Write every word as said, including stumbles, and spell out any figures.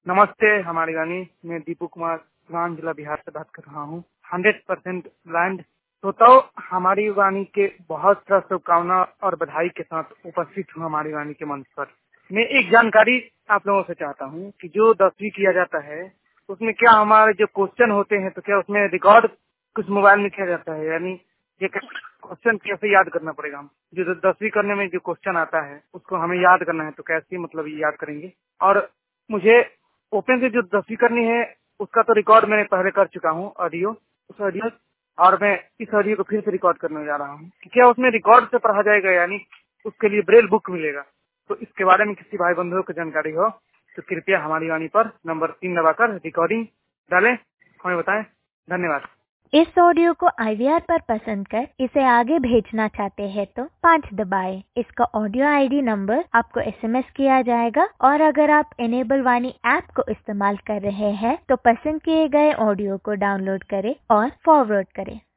नमस्ते हमारी वाणी, मैं दीपू कुमार सिवान जिला बिहार से बात कर रहा हूँ। हंड्रेड परसेंट ब्लाइंड श्रोताओं, हमारी वाणी के बहुत सा शुभकामना और बधाई के साथ उपस्थित हूँ हमारी वाणी के मंच पर। मैं एक जानकारी आप लोगों से चाहता हूँ कि जो दसवीं किया जाता है उसमें क्या हमारे जो क्वेश्चन होते हैं तो क्या उसमें रिकॉर्ड कुछ मोबाइल में किया जाता है, यानी ये क्वेश्चन कैसे याद करना पड़ेगा? हम जो दसवीं करने में जो क्वेश्चन आता है उसको हमें याद करना है तो कैसे मतलब ये याद करेंगे? और मुझे ओपन से जो दसवीं करनी है उसका तो रिकॉर्ड मैंने पहले कर चुका हूँ ऑडियो उस ऑडियो और मैं इस ऑडियो को फिर से रिकॉर्ड करने जा रहा हूँ। क्या उसमें रिकॉर्ड से पढ़ा जाएगा, यानी उसके लिए ब्रेल बुक मिलेगा? तो इसके बारे में किसी भाई बंधुओं को जानकारी हो तो कृपया हमारी वाणी पर नंबर तीन दबाकर रिकॉर्डिंग डालें, हमें बताएं। धन्यवाद। इस ऑडियो को आई वी आर पर पसंद कर इसे आगे भेजना चाहते हैं तो पाँच दबाएं। इसका ऑडियो आई डी नंबर आपको एस एम एस किया जाएगा और अगर आप एनेबल वाणी ऐप को इस्तेमाल कर रहे हैं तो पसंद किए गए ऑडियो को डाउनलोड करें और फॉरवर्ड करें।